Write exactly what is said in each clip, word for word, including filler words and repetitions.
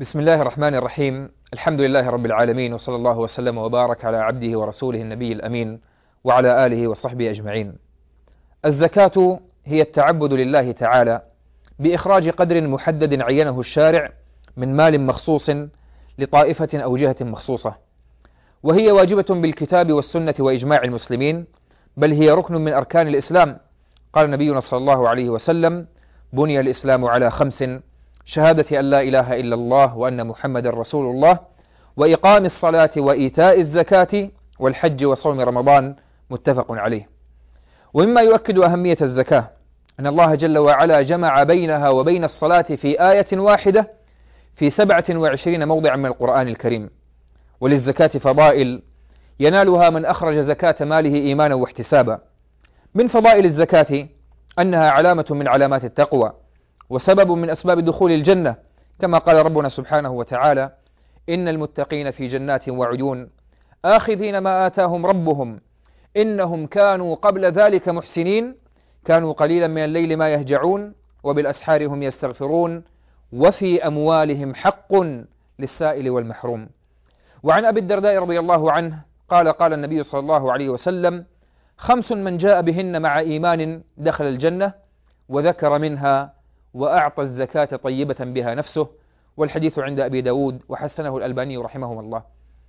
بسم الله الرحمن الرحيم. الحمد لله رب العالمين، وصلى الله وسلم وبارك على عبده ورسوله النبي الأمين وعلى آله وصحبه أجمعين. الزكاة هي التعبد لله تعالى بإخراج قدر محدد عينه الشارع من مال مخصوص لطائفة أو جهة مخصوصة، وهي واجبة بالكتاب والسنة وإجماع المسلمين، بل هي ركن من أركان الإسلام. قال نبينا صلى الله عليه وسلم: بني الإسلام على خمس: شهادة أن لا إله إلا الله وأن محمد رسول الله، وإقام الصلاة وإيتاء الزكاة والحج وصوم رمضان. متفق عليه. ومما يؤكد أهمية الزكاة أن الله جل وعلا جمع بينها وبين الصلاة في آية واحدة في سبعة وعشرين موضعا من القرآن الكريم. وللزكاة فضائل ينالها من أخرج زكاة ماله إيمانا واحتسابا. من فضائل الزكاة أنها علامة من علامات التقوى، وسبب من أسباب دخول الجنة، كما قال ربنا سبحانه وتعالى: إن المتقين في جنات وعيون آخذين ما آتاهم ربهم إنهم كانوا قبل ذلك محسنين كانوا قليلا من الليل ما يهجعون وبالأسحار هم يستغفرون وفي أموالهم حق للسائل والمحروم. وعن أبي الدرداء رضي الله عنه قال: قال النبي صلى الله عليه وسلم: خمس من جاء بهن مع إيمان دخل الجنة، وذكر منها: وأعطى الزكاة طيبة بها نفسه. والحديث عند أبي داود وحسنه الألباني رحمه الله.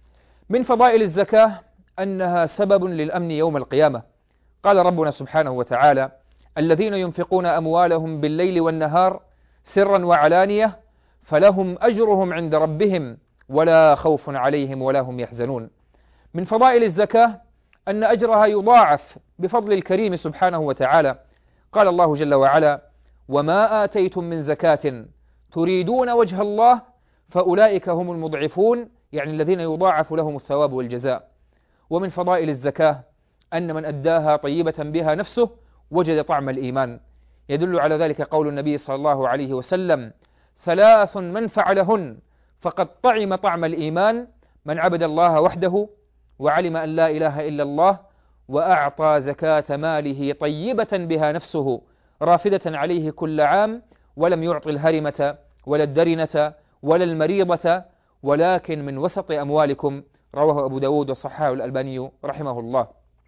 من فضائل الزكاة أنها سبب للأمن يوم القيامة. قال ربنا سبحانه وتعالى: الذين ينفقون أموالهم بالليل والنهار سرا وعلانية فلهم أجرهم عند ربهم ولا خوف عليهم ولا هم يحزنون. من فضائل الزكاة أن أجرها يضاعف بفضل الكريم سبحانه وتعالى. قال الله جل وعلا: وما آتيتم من زكاة تريدون وجه الله فأولئك هم المضعفون، يعني الذين يضاعف لهم الثواب والجزاء. ومن فضائل الزكاة أن من أداها طيبة بها نفسه وجد طعم الإيمان. يدل على ذلك قول النبي صلى الله عليه وسلم: ثلاث من فعلهن فقد طعم طعم الإيمان: من عبد الله وحده وعلم أن لا إله إلا الله وأعطى زكاة ماله طيبة بها نفسه رافدة عليه كل عام ولم يعط الهرمة ولا الدرنة ولا المريضة ولكن من وسط أموالكم. رواه أبو داود وصححه الألباني رحمه الله.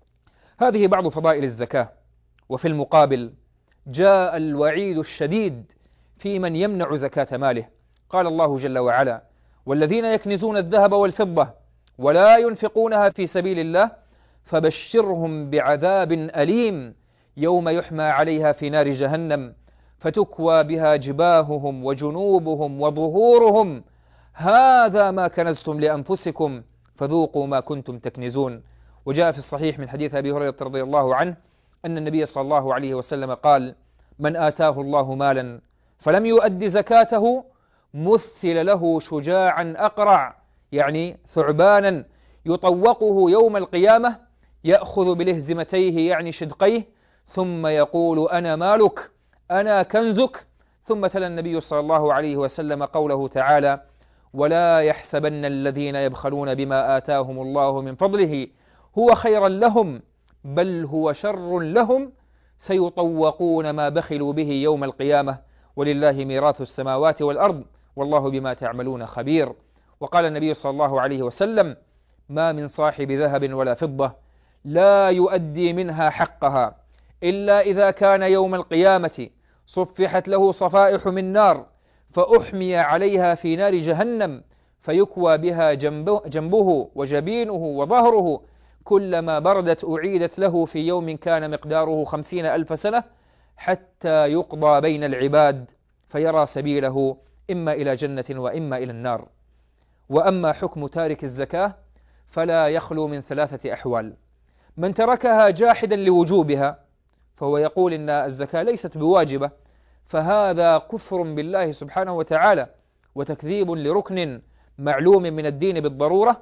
هذه بعض فضائل الزكاة. وفي المقابل جاء الوعيد الشديد في من يمنع زكاة ماله. قال الله جل وعلا: والذين يكنزون الذهب والفضة ولا ينفقونها في سبيل الله فبشرهم بعذاب أليم يوم يحمى عليها في نار جهنم فتكوى بها جباههم وجنوبهم وظهورهم هذا ما كنزتم لأنفسكم فذوقوا ما كنتم تكنزون. وجاء في الصحيح من حديث أبي هريرة رضي الله عنه أن النبي صلى الله عليه وسلم قال: من آتاه الله مالا فلم يؤد زكاته مثل له شجاعا أقرع، يعني ثعبانا يطوقه يوم القيامة يأخذ بلهزمتيه يعني شدقيه ثم يقول: أنا مالك أنا كنزك. ثم تلا النبي صلى الله عليه وسلم قوله تعالى: ولا يحسبن الذين يبخلون بما آتاهم الله من فضله هو خيرا لهم بل هو شر لهم سيطوقون ما بخلوا به يوم القيامة ولله ميراث السماوات والأرض والله بما تعملون خبير. وقال النبي صلى الله عليه وسلم: ما من صاحب ذهب ولا فضة لا يؤدي منها حقها إلا إذا كان يوم القيامة صفحت له صفائح من نار فأحمي عليها في نار جهنم فيكوى بها جنبه, جنبه وجبينه وظهره كلما بردت أعيدت له في يوم كان مقداره خمسين ألف سنة حتى يقضى بين العباد فيرى سبيله إما إلى جنة وإما إلى النار. وأما حكم تارك الزكاة فلا يخلو من ثلاثة أحوال: من تركها جاحدا لوجوبها فهو يقول إن الزكاة ليست بواجبة، فهذا كفر بالله سبحانه وتعالى وتكذيب لركن معلوم من الدين بالضرورة.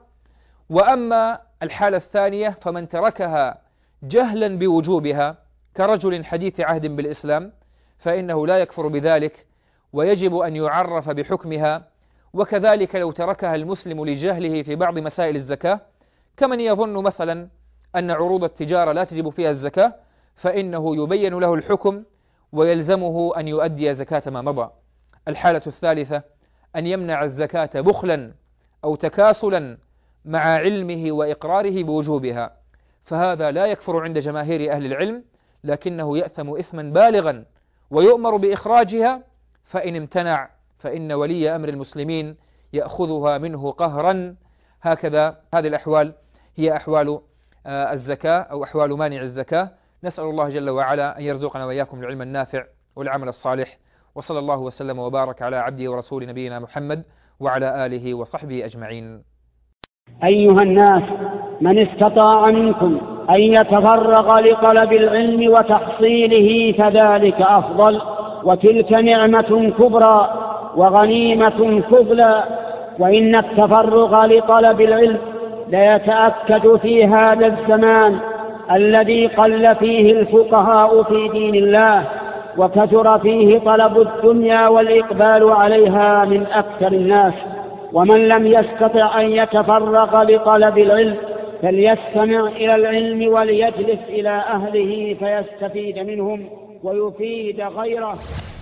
وأما الحالة الثانية فمن تركها جهلا بوجوبها كرجل حديث عهد بالإسلام فإنه لا يكفر بذلك ويجب أن يعرف بحكمها. وكذلك لو تركها المسلم لجهله في بعض مسائل الزكاة كمن يظن مثلا أن عروض التجارة لا تجب فيها الزكاة فإنه يبين له الحكم ويلزمه أن يؤدي زكاة ما مضى. الحالة الثالثة أن يمنع الزكاة بخلا أو تكاسلا مع علمه وإقراره بوجوبها، فهذا لا يكفر عند جماهير أهل العلم، لكنه يأثم إثما بالغا ويؤمر بإخراجها، فإن امتنع فإن ولي أمر المسلمين يأخذها منه قهرا. هكذا هذه الأحوال هي أحوال الزكاة أو أحوال مانع الزكاة. نسأل الله جل وعلا أن يرزقنا وإياكم العلم النافع والعمل الصالح، وصلى الله وسلم وبارك على عبده ورسول نبينا محمد وعلى آله وصحبه أجمعين. أيها الناس، من استطاع منكم أن يتفرغ لطلب العلم وتحصيله فذلك أفضل، وتلك نعمة كبرى وغنيمة فضلى. وإن التفرغ لطلب العلم ليتأكد في هذا الزمان الذي قل فيه الفقهاء في دين الله، وكثر فيه طلب الدنيا والإقبال عليها من أكثر الناس. ومن لم يستطع أن يتفرغ لطلب العلم فليستمع إلى العلم وليجلس إلى أهله فيستفيد منهم ويفيد غيره.